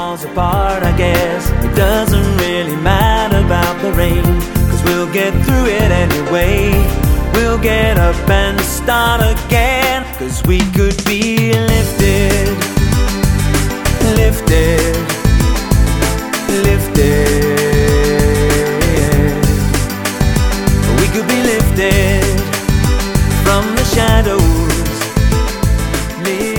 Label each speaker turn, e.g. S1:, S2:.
S1: falls apart, I guess it doesn't really matter about the rain, 'cause we'll get through it anyway. We'll get up and start again, 'cause we could be lifted, lifted, lifted. We could be lifted from the shadows.